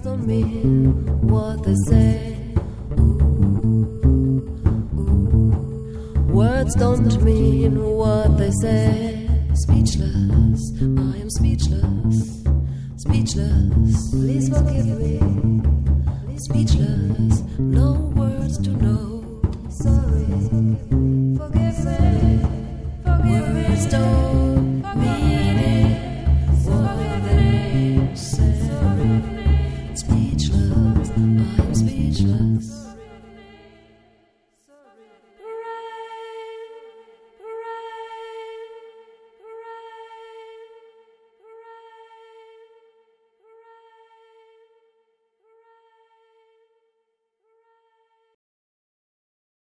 don't mean what they say. Words don't mean what they say. Speechless, I am speechless. Speechless, please forgive me. Speechless, no words to know. Sorry, forgive me. Words don't